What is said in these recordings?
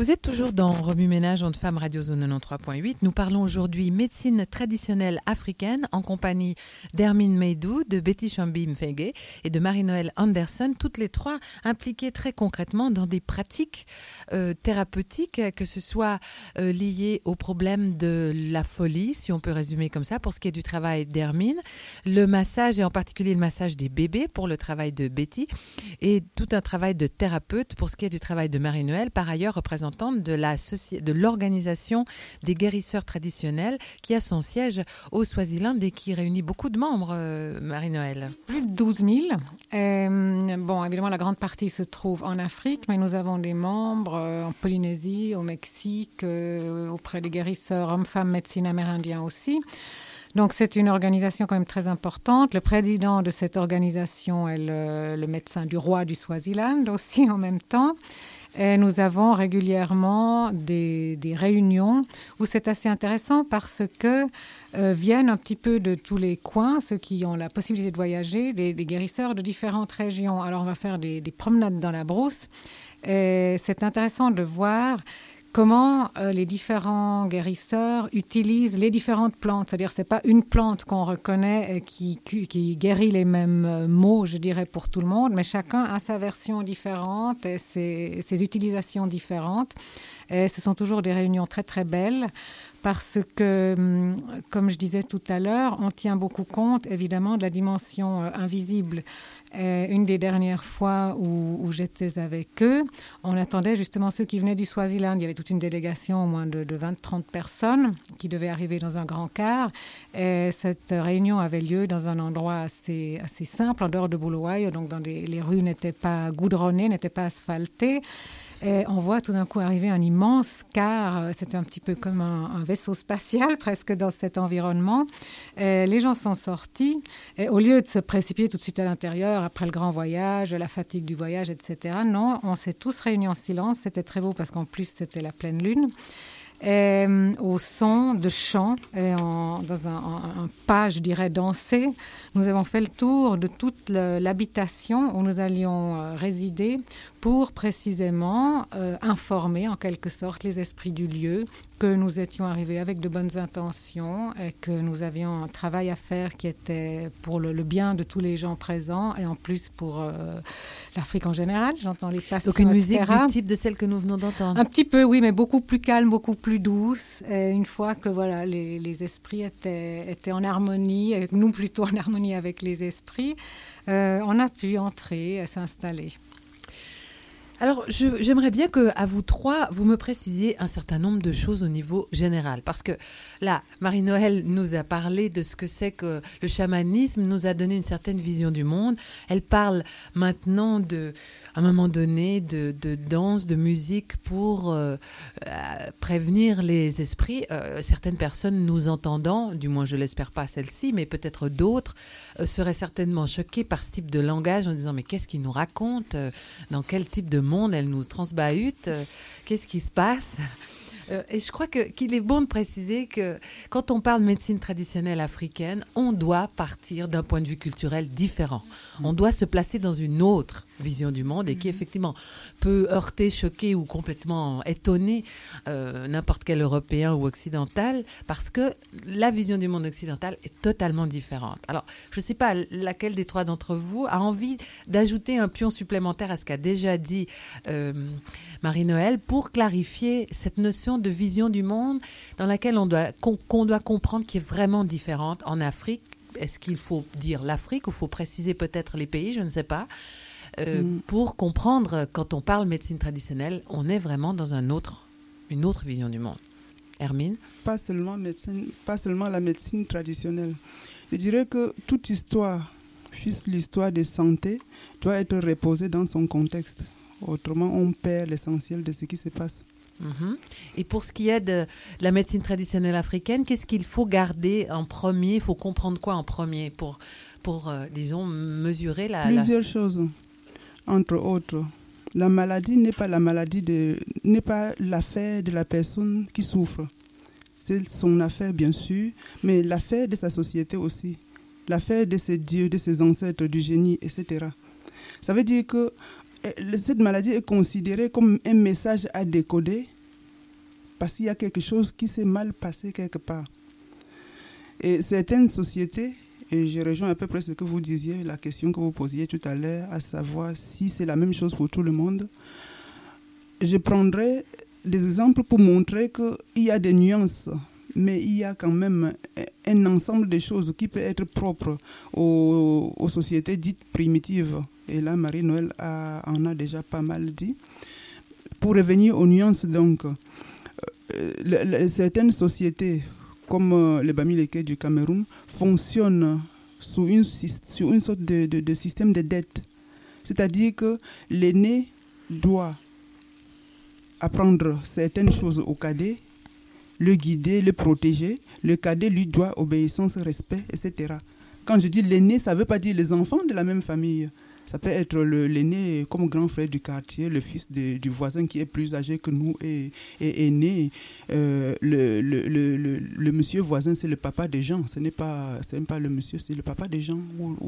Vous êtes toujours dans Remue-Ménage Ondes Femmes Radio Zone 93.8. Nous parlons aujourd'hui médecine traditionnelle africaine en compagnie d'Hermine Meidou, de Betty Chambi Mfenge et de Marie-Noëlle Anderson, toutes les trois impliquées très concrètement dans des pratiques thérapeutiques, que ce soit liées aux problèmes de la folie, si on peut résumer comme ça, pour ce qui est du travail d'Hermine, le massage et en particulier le massage des bébés pour le travail de Betty et tout un travail de thérapeute pour ce qui est du travail de Marie-Noëlle, par ailleurs représentante de l'organisation des guérisseurs traditionnels qui a son siège au Swaziland et qui réunit beaucoup de membres, Marie-Noëlle. Plus de 12 000. Bon, évidemment, la grande partie se trouve en Afrique, mais nous avons des membres en Polynésie, au Mexique, auprès des guérisseurs hommes-femmes médecine amérindiens aussi. Donc, c'est une organisation quand même très importante. Le président de cette organisation est le médecin du roi du Swaziland aussi en même temps. Et nous avons régulièrement des réunions où c'est assez intéressant parce que viennent un petit peu de tous les coins, ceux qui ont la possibilité de voyager, des guérisseurs de différentes régions. Alors, on va faire des promenades dans la brousse. Et c'est intéressant de voir comment les différents guérisseurs utilisent les différentes plantes. C'est-à-dire c'est pas une plante qu'on reconnaît qui guérit les mêmes maux, je dirais, pour tout le monde, mais chacun a sa version différente et ses utilisations différentes. Et ce sont toujours des réunions très, très belles parce que, comme je disais tout à l'heure, on tient beaucoup compte, évidemment, de la dimension invisible. Une des dernières fois où j'étais avec eux, on attendait justement ceux qui venaient du Swaziland. Il y avait toute une délégation, au moins de 20-30 personnes, qui devaient arriver dans un grand car. Et cette réunion avait lieu dans un endroit assez simple, en dehors de Bulawayo. Donc, les rues n'étaient pas goudronnées, n'étaient pas asphaltées. Et on voit tout d'un coup arriver un immense car, c'était un petit peu comme un vaisseau spatial presque dans cet environnement. Et les gens sont sortis et au lieu de se précipiter tout de suite à l'intérieur après le grand voyage, la fatigue du voyage, etc. Non, on s'est tous réunis en silence. C'était très beau parce qu'en plus c'était la pleine lune. Et, au son de chants et dans un pas, je dirais, dansé, nous avons fait le tour de toute l'habitation où nous allions résider pour précisément informer en quelque sorte les esprits du lieu que nous étions arrivés avec de bonnes intentions et que nous avions un travail à faire qui était pour le bien de tous les gens présents et en plus pour l'Afrique en général. J'entends les patients, donc une musique etc. du type de celle que nous venons d'entendre. Un petit peu, oui, mais beaucoup plus calme, beaucoup plus douce. Et une fois que voilà, les esprits étaient en harmonie, et nous plutôt en harmonie avec les esprits, on a pu entrer et s'installer. Alors, j'aimerais bien qu'à vous trois, vous me précisiez un certain nombre de choses au niveau général. Parce que là, Marie-Noëlle nous a parlé de ce que c'est que le chamanisme, nous a donné une certaine vision du monde. Elle parle maintenant à un moment donné, de danse, de musique pour prévenir les esprits. Certaines personnes nous entendant, du moins je l'espère pas celle-ci, mais peut-être d'autres, seraient certainement choquées par ce type de langage en disant mais qu'est-ce qu'il nous raconte, dans quel type de monde elle nous transbahute, qu'est-ce qui se passe? Et je crois qu'il est bon de préciser que quand on parle de médecine traditionnelle africaine, on doit partir d'un point de vue culturel différent. On doit se placer dans une autre vision du monde et qui effectivement peut heurter, choquer ou complètement étonner n'importe quel Européen ou occidental parce que la vision du monde occidental est totalement différente. Alors, je ne sais pas laquelle des trois d'entre vous a envie d'ajouter un pion supplémentaire à ce qu'a déjà dit Marie-Noëlle pour clarifier cette notion de vision du monde dans laquelle qu'on doit comprendre qui est vraiment différente en Afrique. Est-ce qu'il faut dire l'Afrique ou faut préciser peut-être les pays, je ne sais pas. Pour comprendre, quand on parle médecine traditionnelle, on est vraiment dans une autre vision du monde. Hermine? Pas seulement la médecine traditionnelle. Je dirais que toute histoire, fût l'histoire de santé, doit être reposée dans son contexte. Autrement, on perd l'essentiel de ce qui se passe. Et pour ce qui est de la médecine traditionnelle africaine, qu'est-ce qu'il faut garder en premier? Il faut comprendre quoi en premier pour disons, mesurer Plusieurs choses. Entre autres, la maladie n'est pas l'affaire de la personne qui souffre. C'est son affaire, bien sûr, mais l'affaire de sa société aussi. L'affaire de ses dieux, de ses ancêtres, du génie, etc. Ça veut dire que cette maladie est considérée comme un message à décoder parce qu'il y a quelque chose qui s'est mal passé quelque part. Et certaines sociétés, et je rejoins à peu près ce que vous disiez, la question que vous posiez tout à l'heure, à savoir si c'est la même chose pour tout le monde, je prendrai des exemples pour montrer qu'il y a des nuances, mais il y a quand même un ensemble de choses qui peut être propre aux sociétés dites primitives. Et là, Marie-Noël en a déjà pas mal dit. Pour revenir aux nuances, donc, certaines sociétés, comme le Bamileke du Cameroun, fonctionnent sur une sorte de système de dette. C'est-à-dire que l'aîné doit apprendre certaines choses au cadet, le guider, le protéger. Le cadet, lui, doit obéissance, respect, etc. Quand je dis l'aîné, ça ne veut pas dire les enfants de la même famille. Ça peut être l'aîné comme grand frère du quartier, le fils du voisin qui est plus âgé que nous et aîné. Le monsieur voisin, c'est le papa des gens. Ce n'est pas le monsieur, c'est le papa des gens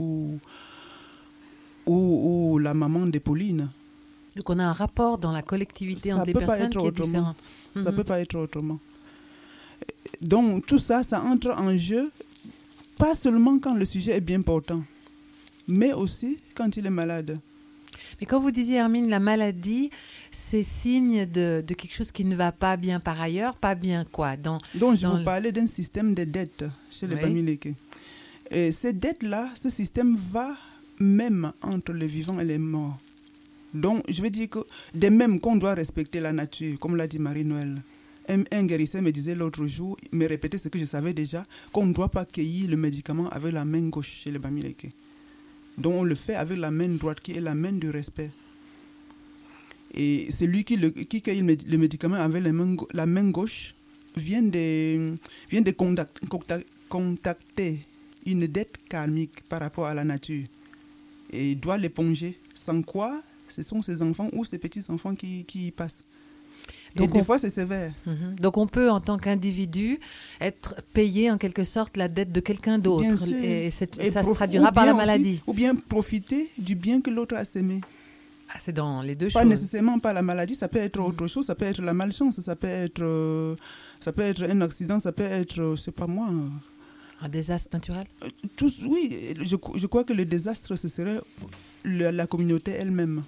ou la maman de Pauline. Donc on a un rapport dans la collectivité entre les personnes qui est différent. Ça ne peut pas être autrement. Donc tout ça, ça entre en jeu, pas seulement quand le sujet est bien portant, mais aussi quand il est malade. Mais quand vous disiez, Hermine, la maladie, c'est signe de quelque chose qui ne va pas bien par ailleurs, pas bien quoi Donc je vous parlais d'un système de dettes chez les Bamileke. Et ces dettes-là, ce système va même entre les vivants et les morts. Donc je veux dire que de même qu'on doit respecter la nature, comme l'a dit Marie-Noël. Un guérisseur me disait l'autre jour, il me répétait ce que je savais déjà, qu'on ne doit pas cueillir le médicament avec la main gauche chez les Bamileke. Donc on le fait avec la main droite qui est la main du respect. Et celui qui cueille le médicament avec la main gauche vient de contacter une dette karmique par rapport à la nature. Et doit l'éponger. Sans quoi, ce sont ses enfants ou ses petits-enfants qui y passent. Donc des fois, c'est sévère. Donc, on peut, en tant qu'individu, être payé, en quelque sorte, la dette de quelqu'un d'autre. Et ça se traduira par la maladie. Aussi, ou bien profiter du bien que l'autre a sémé. Ah, c'est dans les deux choses. Pas nécessairement pas la maladie, ça peut être autre chose. Ça peut être la malchance, ça peut être un accident, ça peut être, je sais pas moi... Un désastre naturel? Oui, je crois que le désastre, ce serait la communauté elle-même.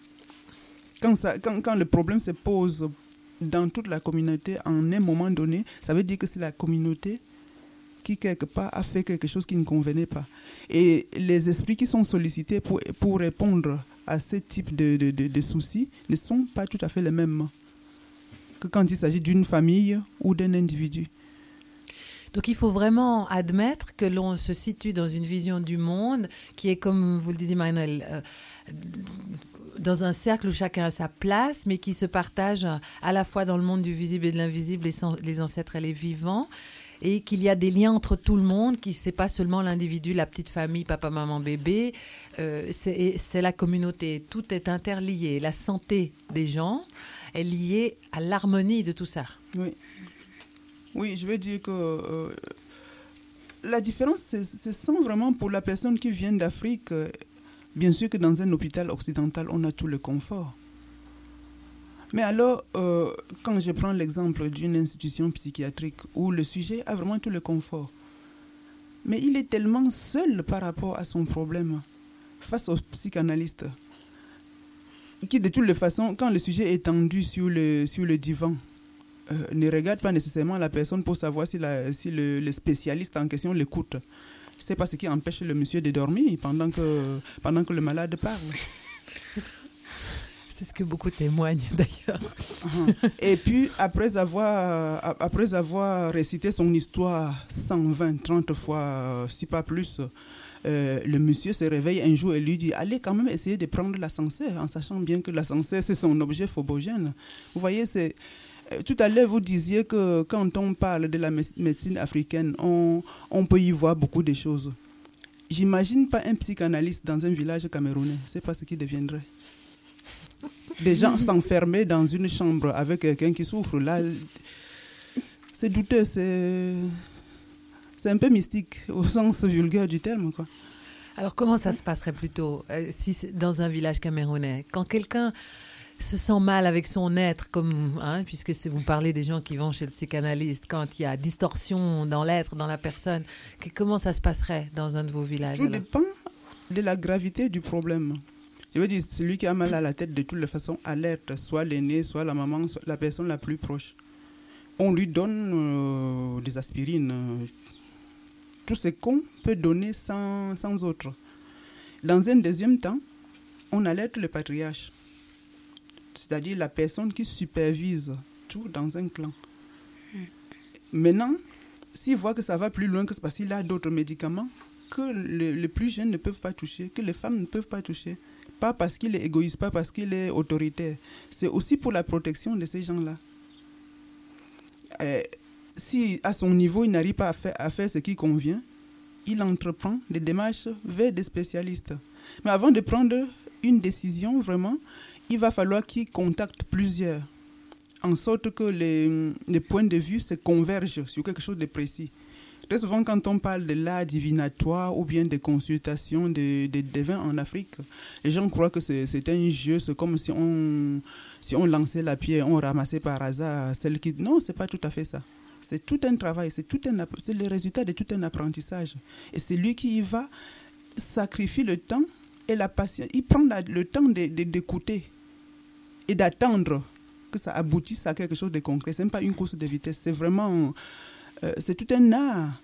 Quand le problème se pose dans toute la communauté en un moment donné, ça veut dire que c'est la communauté qui, quelque part, a fait quelque chose qui ne convenait pas. Et les esprits qui sont sollicités pour répondre à ce type de soucis ne sont pas tout à fait les mêmes que quand il s'agit d'une famille ou d'un individu. Donc il faut vraiment admettre que l'on se situe dans une vision du monde qui est, comme vous le disiez Marie-Noël, dans un cercle où chacun a sa place, mais qui se partage à la fois dans le monde du visible et de l'invisible, les ancêtres et les vivants, et qu'il y a des liens entre tout le monde, qui c'est pas seulement l'individu, la petite famille, papa, maman, bébé, c'est la communauté. Tout est interlié. La santé des gens est liée à l'harmonie de tout ça. Oui, je veux dire que la différence, c'est sent vraiment pour la personne qui vient d'Afrique. Bien sûr que dans un hôpital occidental, on a tout le confort. Mais alors, quand je prends l'exemple d'une institution psychiatrique où le sujet a vraiment tout le confort, mais il est tellement seul par rapport à son problème face au psychanalyste, qui de toutes les façons, quand le sujet est tendu sur le divan, ne regarde pas nécessairement la personne pour savoir si le spécialiste en question l'écoute. Je ne sais pas ce qui empêche le monsieur de dormir pendant que le malade parle. C'est ce que beaucoup témoignent d'ailleurs. Et puis, après avoir récité son histoire 120, 30 fois, si pas plus, le monsieur se réveille un jour et lui dit « Allez quand même essayer de prendre l'ascenseur, en sachant bien que l'ascenseur, c'est son objet phobogène. » Vous voyez, c'est... Tout à l'heure, vous disiez que quand on parle de la médecine africaine, on peut y voir beaucoup de choses. J'imagine pas un psychanalyste dans un village camerounais. C'est pas ce qui deviendrait. Des gens s'enfermer dans une chambre avec quelqu'un qui souffre. Là, c'est douteux, c'est un peu mystique au sens vulgaire du terme, quoi. Alors, comment ça se passerait plutôt si c'est dans un village camerounais? Quand quelqu'un se sent mal avec son être, comme, puisque vous parlez des gens qui vont chez le psychanalyste, quand il y a distorsion dans l'être, dans la personne, comment ça se passerait dans un de vos villages? Tout dépend de la gravité du problème. Je veux dire, celui qui a mal à la tête, de toutes les façons, alerte, soit l'aîné, soit la maman, soit la personne la plus proche. On lui donne des aspirines, tout ce qu'on peut donner sans autre. Dans un deuxième temps, on alerte le patriarche, c'est-à-dire la personne qui supervise tout dans un clan. Maintenant, s'il voit que ça va plus loin que c'est parce qu'il a d'autres médicaments que les plus jeunes ne peuvent pas toucher, que les femmes ne peuvent pas toucher, pas parce qu'il est égoïste, pas parce qu'il est autoritaire, c'est aussi pour la protection de ces gens-là. Si à son niveau il n'arrive pas à faire ce qui convient, il entreprend des démarches vers des spécialistes. Mais avant de prendre une décision, vraiment, il va falloir qu'il contacte plusieurs, en sorte que les points de vue se convergent sur quelque chose de précis. Très souvent, quand on parle de l'art divinatoire ou bien des consultations des devins en Afrique, les gens croient que c'est un jeu, c'est comme si on lançait la pierre, on ramassait par hasard celle qui... Non, c'est pas tout à fait ça. C'est tout un travail, c'est le résultat de tout un apprentissage. Et c'est lui qui y va, sacrifie le temps et la patience. Il prend le temps d'écouter et d'attendre que ça aboutisse à quelque chose de concret. Ce n'est pas une course de vitesse, c'est vraiment... c'est tout un art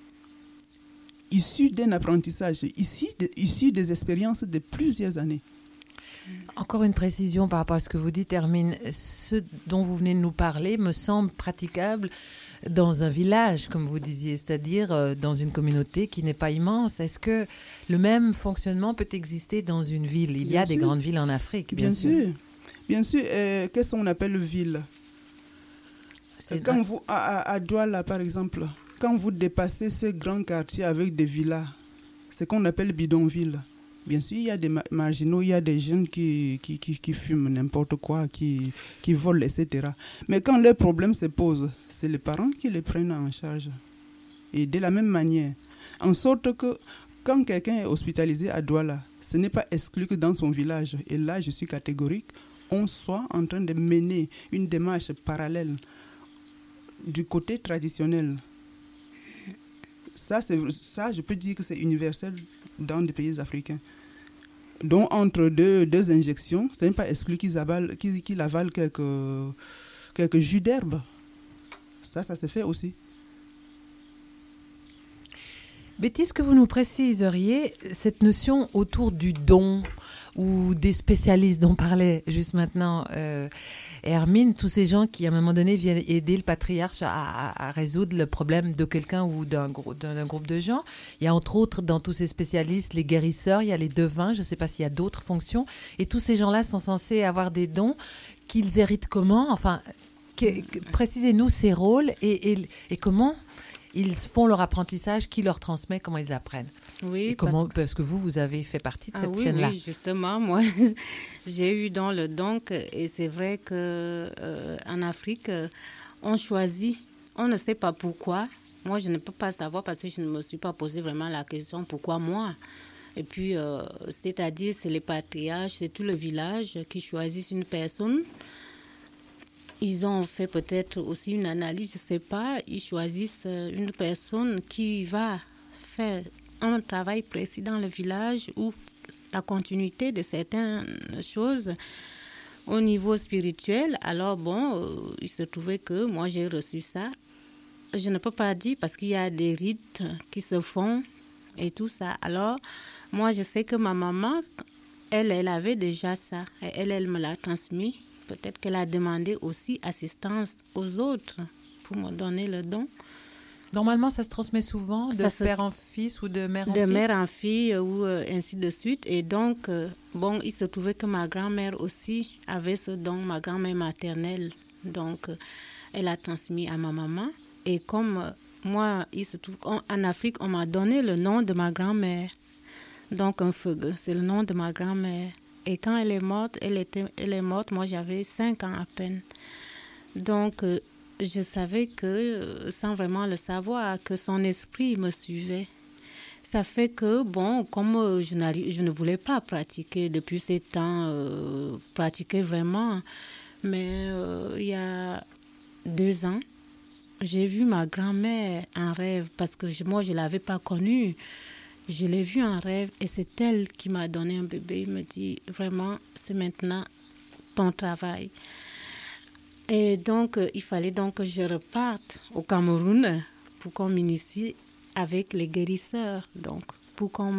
issu d'un apprentissage, issu des expériences de plusieurs années. Encore une précision par rapport à ce que vous dites, Hermine. Ce dont vous venez de nous parler me semble praticable dans un village, comme vous disiez, c'est-à-dire dans une communauté qui n'est pas immense. Est-ce que le même fonctionnement peut exister dans une ville? Il y a des grandes villes en Afrique, bien sûr. Bien sûr. Qu'est-ce qu'on appelle ville? Quand vous, à Douala, par exemple, quand vous dépassez ces grands quartiers avec des villas, c'est qu'on appelle bidonville. Bien sûr, il y a des marginaux, il y a des jeunes qui fument n'importe quoi, qui volent, etc. Mais quand leurs problèmes se posent, c'est les parents qui les prennent en charge. Et de la même manière, en sorte que quand quelqu'un est hospitalisé à Douala, ce n'est pas exclu que dans son village, et là je suis catégorique, on soit en train de mener une démarche parallèle du côté traditionnel. Ça, je peux dire que c'est universel dans des pays africains. Donc, entre deux injections, ce n'est pas exclu qu'ils avalent quelques jus d'herbe. Ça se fait aussi. Betty, est-ce que vous nous préciseriez cette notion autour du don ou des spécialistes dont parlait juste maintenant Hermine, tous ces gens qui, à un moment donné, viennent aider le patriarche à résoudre le problème de quelqu'un ou d'un groupe de gens. Il y a entre autres, dans tous ces spécialistes, les guérisseurs, il y a les devins, je ne sais pas s'il y a d'autres fonctions. Et tous ces gens-là sont censés avoir des dons qu'ils héritent comment? Enfin, précisez-nous ces rôles et comment ils font leur apprentissage, qui leur transmet, comment ils apprennent. Oui, et comment, parce que vous avez fait partie de cette oui, chaîne-là. Oui, justement, moi, j'ai eu dans le don, et c'est vrai qu'en Afrique, on choisit, on ne sait pas pourquoi. Moi, je ne peux pas savoir parce que je ne me suis pas posé vraiment la question, pourquoi moi? Et puis, c'est-à-dire, c'est les patriarches, c'est tout le village qui choisissent une personne. Ils ont fait peut-être aussi une analyse, je ne sais pas. Ils choisissent une personne qui va faire un travail précis dans le village ou la continuité de certaines choses au niveau spirituel. Alors bon, il se trouvait que moi j'ai reçu ça. Je ne peux pas dire parce qu'il y a des rites qui se font et tout ça. Alors moi je sais que ma maman, elle avait déjà ça. Et elle me l'a transmis. Peut-être qu'elle a demandé aussi assistance aux autres pour me donner le don. Normalement, ça se transmet souvent de père en fils ou de mère en fille? De mère en fille ou ainsi de suite. Et donc, bon, il se trouvait que ma grand-mère aussi avait ce don, ma grand-mère maternelle. Donc, elle a transmis à ma maman. Et comme moi, il se trouve qu'en Afrique, on m'a donné le nom de ma grand-mère. Donc, un feugue, c'est le nom de ma grand-mère. Et quand elle est morte, elle est morte, moi j'avais 5 ans à peine. Donc, je savais que, sans vraiment le savoir, que son esprit me suivait. Ça fait que, bon, comme je ne voulais pas pratiquer depuis ces temps, pratiquer vraiment, mais il y a 2 ans, j'ai vu ma grand-mère en rêve parce que moi, je ne l'avais pas connue. Je l'ai vue en rêve et c'est elle qui m'a donné un bébé. Il me dit, vraiment, c'est maintenant ton travail. Et donc, il fallait donc que je reparte au Cameroun pour qu'on m'initie avec les guérisseurs, donc pour qu'on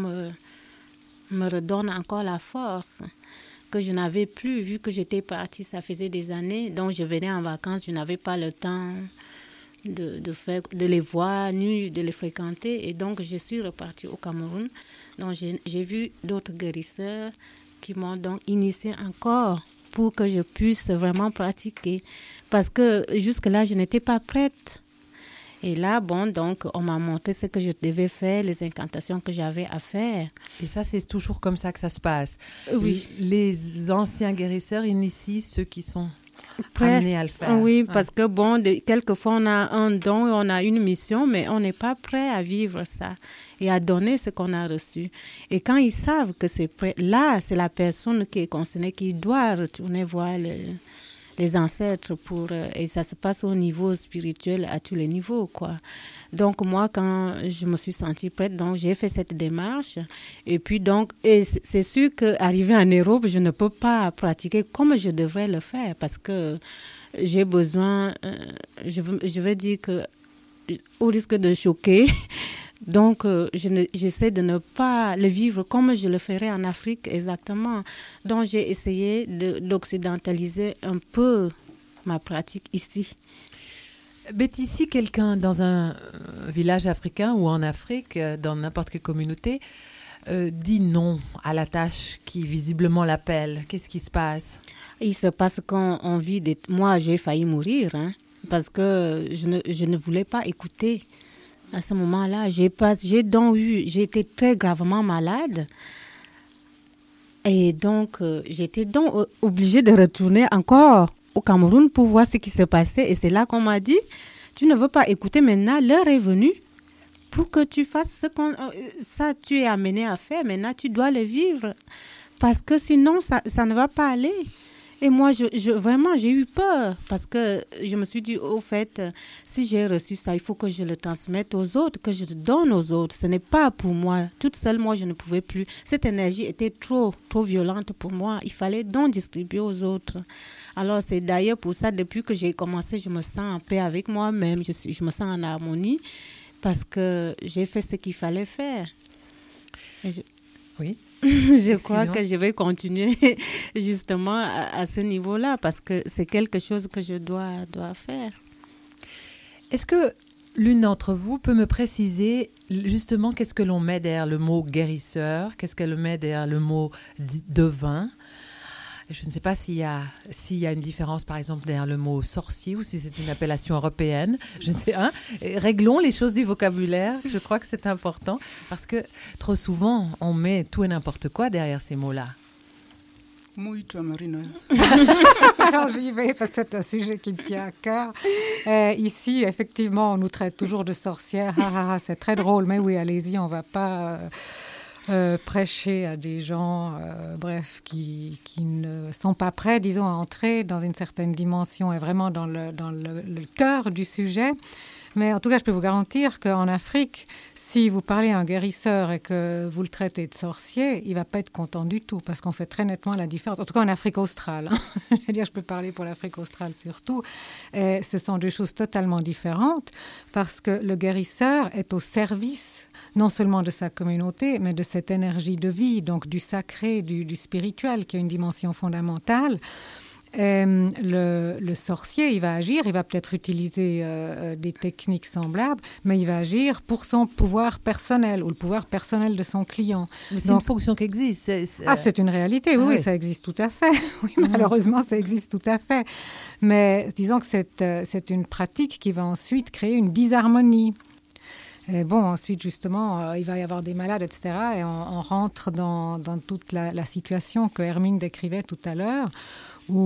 me redonne encore la force que je n'avais plus, vu que j'étais partie, ça faisait des années, donc je venais en vacances, je n'avais pas le temps de les voir, ni de les fréquenter, et donc je suis repartie au Cameroun. Donc j'ai vu d'autres guérisseurs qui m'ont donc initiée encore pour que je puisse vraiment pratiquer, parce que jusque-là, je n'étais pas prête. Et là, bon, donc, on m'a montré ce que je devais faire, les incantations que j'avais à faire. Et ça, c'est toujours comme ça que ça se passe. Oui. Les anciens guérisseurs initient ceux qui sont amenés à le faire. Oui, parce que, bon, quelquefois, on a un don, on a une mission, mais on n'est pas prêt à vivre ça et à donner ce qu'on a reçu. Et quand ils savent que c'est prêt, là, c'est la personne qui est concernée qui doit retourner voir les ancêtres et ça se passe au niveau spirituel à tous les niveaux, quoi. Donc moi, quand je me suis sentie prête, donc j'ai fait cette démarche et puis donc c'est sûr qu'arrivé en Europe, je ne peux pas pratiquer comme je devrais le faire parce que j'ai besoin, je veux dire que au risque de choquer, donc j'essaie de ne pas le vivre comme je le ferais en Afrique exactement. Donc j'ai essayé d'occidentaliser un peu ma pratique ici. Betty, si quelqu'un dans un village africain ou en Afrique, dans n'importe quelle communauté, dit non à la tâche qui visiblement l'appelle, qu'est-ce qui se passe? Il se passe qu'on vit Moi, j'ai failli mourir, parce que je ne voulais pas écouter. À ce moment-là, j'ai été très gravement malade. Et donc, j'étais donc obligée de retourner encore au Cameroun pour voir ce qui se passait. Et c'est là qu'on m'a dit, tu ne veux pas écouter maintenant, l'heure est venue pour que tu fasses ça tu es amené à faire. Maintenant, tu dois le vivre parce que sinon, ça ne va pas aller. Et moi, vraiment, j'ai eu peur parce que je me suis dit, au fait, si j'ai reçu ça, il faut que je le transmette aux autres, que je le donne aux autres. Ce n'est pas pour moi. Toute seule, moi, je ne pouvais plus. Cette énergie était trop violente pour moi. Il fallait donc distribuer aux autres. Alors, c'est d'ailleurs pour ça, depuis que j'ai commencé, je me sens en paix avec moi-même. Je me sens en harmonie parce que j'ai fait ce qu'il fallait faire. Oui. Je crois que je vais continuer justement à ce niveau-là parce que c'est quelque chose que je dois faire. Est-ce que l'une d'entre vous peut me préciser justement qu'est-ce que l'on met derrière le mot guérisseur, qu'est-ce qu'elle met derrière le mot devin? Je ne sais pas s'il y a une différence, par exemple, derrière le mot sorcier ou si c'est une appellation européenne. Je ne sais. Réglons les choses du vocabulaire. Je crois que c'est important parce que trop souvent, on met tout et n'importe quoi derrière ces mots-là. Mouille-toi, Marie-Noël. Alors j'y vais parce que c'est un sujet qui me tient à cœur. Ici, effectivement, on nous traite toujours de sorcières. C'est très drôle, mais oui, allez-y, on ne va pas... prêcher à des gens, qui ne sont pas prêts, disons, à entrer dans une certaine dimension et vraiment dans le cœur du sujet. Mais en tout cas, je peux vous garantir qu'en Afrique, si vous parlez à un guérisseur et que vous le traitez de sorcier, il ne va pas être content du tout parce qu'on fait très nettement la différence. En tout cas, en Afrique australe. Je peux parler pour l'Afrique australe surtout. Et ce sont deux choses totalement différentes parce que le guérisseur est au service non seulement de sa communauté, mais de cette énergie de vie, donc du sacré, du spirituel, qui a une dimension fondamentale. Le sorcier, il va agir, il va peut-être utiliser des techniques semblables, mais il va agir pour son pouvoir personnel ou le pouvoir personnel de son client. Mais c'est une fonction qui existe. C'est une réalité, oui, ça existe tout à fait. Oui, malheureusement, ça existe tout à fait. Mais disons que c'est une pratique qui va ensuite créer une disharmonie. Et bon, ensuite, justement, il va y avoir des malades, etc. Et on rentre dans toute la situation que Hermine décrivait tout à l'heure,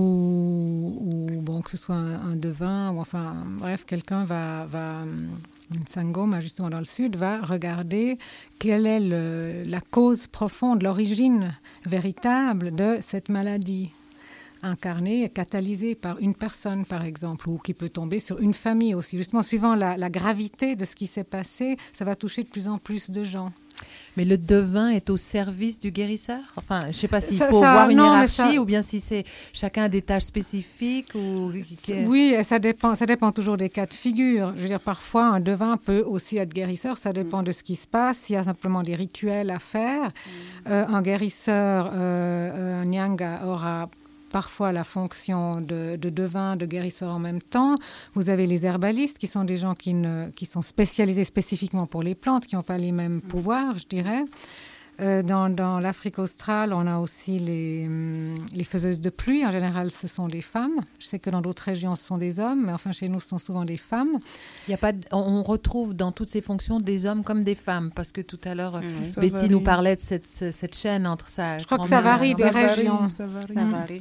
où bon, que ce soit un devin, ou enfin, bref, quelqu'un va Sangoma, justement dans le sud, va regarder quelle est la cause profonde, l'origine véritable de cette maladie, incarnée, catalysée par une personne, par exemple, ou qui peut tomber sur une famille aussi. Justement, suivant la gravité de ce qui s'est passé, ça va toucher de plus en plus de gens. Mais le devin est au service du guérisseur? Enfin, je ne sais pas s'il faut voir une hiérarchie ou bien si c'est chacun a des tâches spécifiques. Oui, ça dépend toujours des cas de figure. Je veux dire, parfois, un devin peut aussi être guérisseur. Ça dépend de ce qui se passe. S'il y a simplement des rituels à faire, un guérisseur, un nyanga, aura parfois la fonction de devin, de guérisseur en même temps. Vous avez les herbalistes qui sont des gens qui sont spécialisés spécifiquement pour les plantes, qui n'ont pas les mêmes pouvoirs, je dirais. Dans l'Afrique australe, on a aussi les faiseuses de pluie. En général, ce sont des femmes. Je sais que dans d'autres régions, ce sont des hommes, mais enfin, chez nous, ce sont souvent des femmes. On retrouve dans toutes ces fonctions des hommes comme des femmes, parce que tout à l'heure, Betty nous parlait de cette chaîne entre ça. Je crois que ça varie des régions. Ça varie.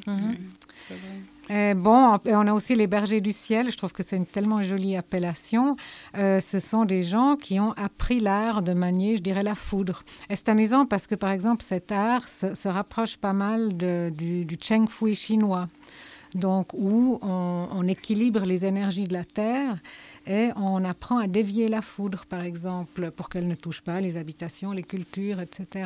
Bon, on a aussi les bergers du ciel. Je trouve que c'est une tellement jolie appellation. Ce sont des gens qui ont appris l'art de manier, je dirais, la foudre. Et c'est amusant parce que, par exemple, cet art se rapproche pas mal du Cheng Fui chinois. Donc, où on équilibre les énergies de la terre et on apprend à dévier la foudre, par exemple, pour qu'elle ne touche pas les habitations, les cultures, etc.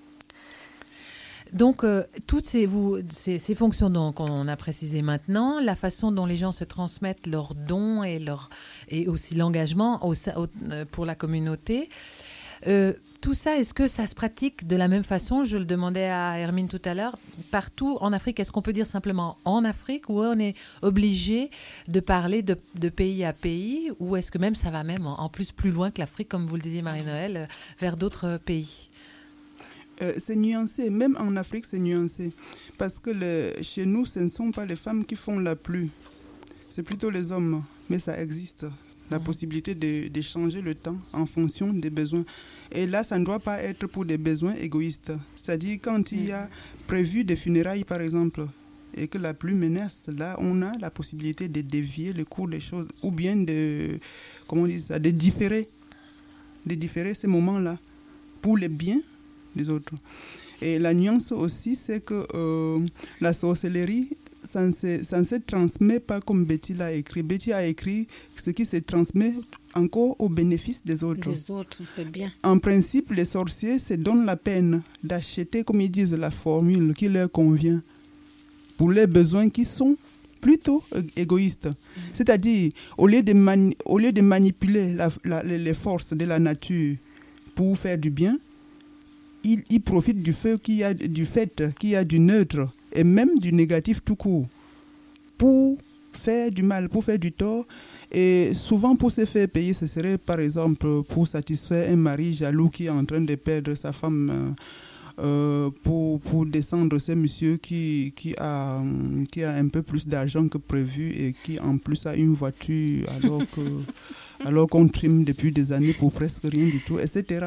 Donc, toutes ces fonctions qu'on a précisées maintenant, la façon dont les gens se transmettent leurs dons et aussi l'engagement pour la communauté, tout ça, est-ce que ça se pratique de la même façon? Je le demandais à Hermine tout à l'heure. Partout en Afrique, est-ce qu'on peut dire simplement en Afrique ou on est obligé de parler de pays à pays? Ou est-ce que même ça va même en plus loin que l'Afrique, comme vous le disiez Marie-Noël, vers d'autres pays? C'est nuancé, même en Afrique c'est nuancé, parce que chez nous ce ne sont pas les femmes qui font la pluie, c'est plutôt les hommes, mais ça existe, la possibilité d'échanger le temps en fonction des besoins. Et là ça ne doit pas être pour des besoins égoïstes, c'est-à-dire quand il y a prévu des funérailles par exemple, et que la pluie menace, là on a la possibilité de dévier le cours des choses, ou bien de différer ces moments-là, pour le bien des autres. Et la nuance aussi, c'est que la sorcellerie, ça ne se transmet pas comme Betty l'a écrit. Betty a écrit ce qui se transmet encore au bénéfice des autres. Des autres, c'est bien. En principe, les sorciers se donnent la peine d'acheter, comme ils disent, la formule qui leur convient pour les besoins qui sont plutôt égoïstes. C'est-à-dire, au lieu de manipuler les forces de la nature pour faire du bien, il profite du fait qu'il y a du neutre et même du négatif tout court pour faire du mal, pour faire du tort. Et souvent pour se faire payer, ce serait par exemple pour satisfaire un mari jaloux qui est en train de perdre sa femme, pour descendre ce monsieur qui a un peu plus d'argent que prévu et qui en plus a une voiture alors qu'on trime depuis des années pour presque rien du tout, etc.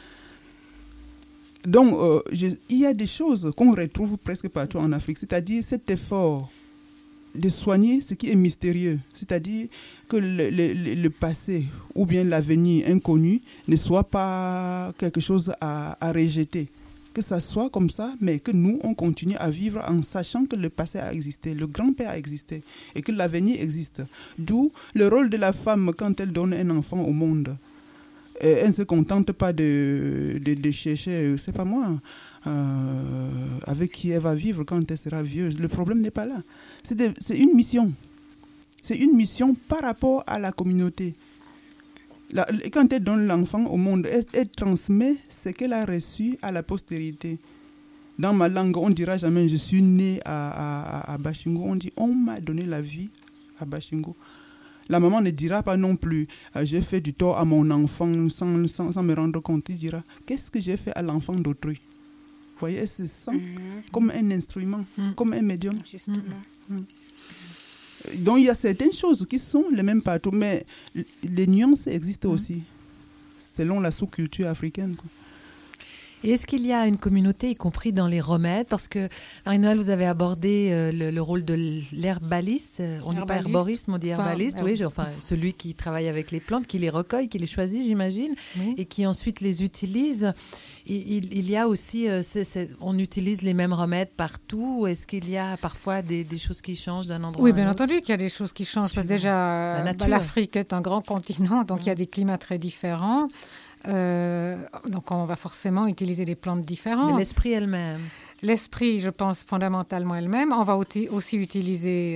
Donc, il y a des choses qu'on retrouve presque partout en Afrique, c'est-à-dire cet effort de soigner ce qui est mystérieux, c'est-à-dire que le passé ou bien l'avenir inconnu ne soit pas quelque chose à rejeter, que ça soit comme ça, mais que nous, on continue à vivre en sachant que le passé a existé, le grand-père a existé et que l'avenir existe. D'où le rôle de la femme quand elle donne un enfant au monde. Elle ne se contente pas de chercher, c'est pas moi, avec qui elle va vivre quand elle sera vieuse. Le problème n'est pas là. C'est une mission. C'est une mission par rapport à la communauté. Quand elle donne l'enfant au monde, elle transmet ce qu'elle a reçu à la postérité. Dans ma langue, on ne dira jamais « je suis né à Bashingo ». On dit « on m'a donné la vie à Bashingo ». La maman ne dira pas non plus j'ai fait du tort à mon enfant sans me rendre compte. Il dira qu'est-ce que j'ai fait à l'enfant d'autrui. Vous voyez, elle se sent comme un instrument, comme un médium. Justement. Donc il y a certaines choses qui sont les mêmes partout, mais les nuances existent aussi, selon la sous-culture africaine, quoi. Et est-ce qu'il y a une communauté, y compris dans les remèdes? Parce que, Marie-Noëlle, vous avez abordé le rôle de l'herbaliste. On ne dit pas herborisme, on dit herbaliste. Celui qui travaille avec les plantes, qui les recueille, qui les choisit, j'imagine, et qui ensuite les utilise. Il y a aussi, on utilise les mêmes remèdes partout. Est-ce qu'il y a parfois des choses qui changent d'un endroit à un autre? Oui, bien entendu qu'il y a des choses qui changent. Parce que déjà, l'Afrique est un grand continent, donc il y a des climats très différents. Donc on va forcément utiliser des plantes différentes. Mais l'esprit elle-même. L'esprit, je pense, fondamentalement elle-même. On va aussi utiliser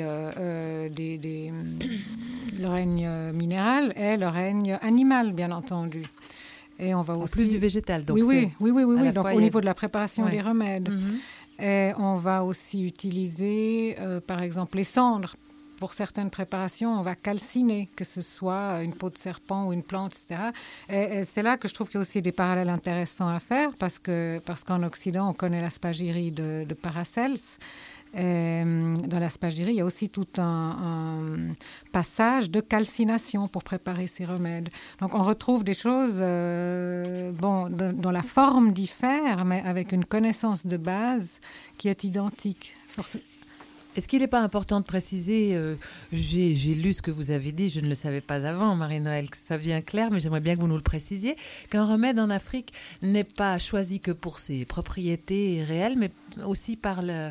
le règne minéral et le règne animal, bien entendu. Et on va en aussi... plus du végétal. Donc oui. Donc au niveau de la préparation des remèdes. Mm-hmm. Et on va aussi utiliser, par exemple, les cendres. Pour certaines préparations, on va calciner, que ce soit une peau de serpent ou une plante, etc. Et c'est là que je trouve qu'il y a aussi des parallèles intéressants à faire, parce qu'en Occident, on connaît l'aspergillerie de Paracels. Et dans l'aspergillerie, il y a aussi tout un passage de calcination pour préparer ces remèdes. Donc, on retrouve des choses dont la forme diffère, mais avec une connaissance de base qui est identique. Est-ce qu'il n'est pas important de préciser, j'ai lu ce que vous avez dit, je ne le savais pas avant, Marie-Noëlle, que ça vient clair, mais j'aimerais bien que vous nous le précisiez, qu'un remède en Afrique n'est pas choisi que pour ses propriétés réelles, mais aussi par le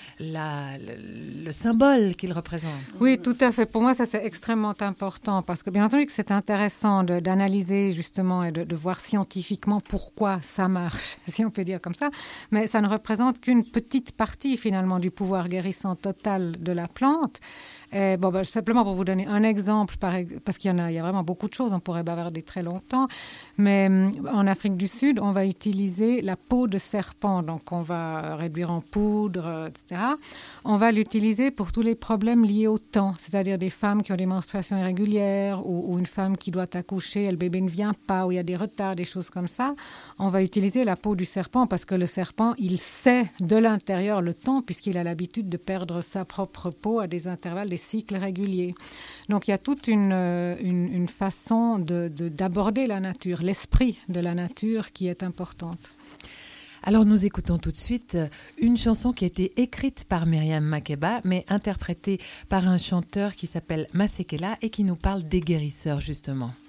symbole qu'il représente. Oui, tout à fait. Pour moi, ça, c'est extrêmement important parce que, bien entendu, que c'est intéressant d'analyser justement et de voir scientifiquement pourquoi ça marche, si on peut dire comme ça. Mais ça ne représente qu'une petite partie, finalement, du pouvoir guérissant total de la plante. Et simplement pour vous donner un exemple, parce qu'il y a vraiment beaucoup de choses, on pourrait bavarder très longtemps, mais en Afrique du Sud, on va utiliser la peau de serpent, donc on va réduire en poudre, etc. On va l'utiliser pour tous les problèmes liés au temps, c'est-à-dire des femmes qui ont des menstruations irrégulières ou une femme qui doit accoucher, le bébé ne vient pas, ou il y a des retards, des choses comme ça. On va utiliser la peau du serpent parce que le serpent, il sait de l'intérieur le temps puisqu'il a l'habitude de perdre sa propre peau à des intervalles, des cycles réguliers. Donc il y a toute une façon d'aborder la nature, l'esprit de la nature qui est importante. Alors nous écoutons tout de suite une chanson qui a été écrite par Myriam Makeba, mais interprétée par un chanteur qui s'appelle Masekela et qui nous parle des guérisseurs justement.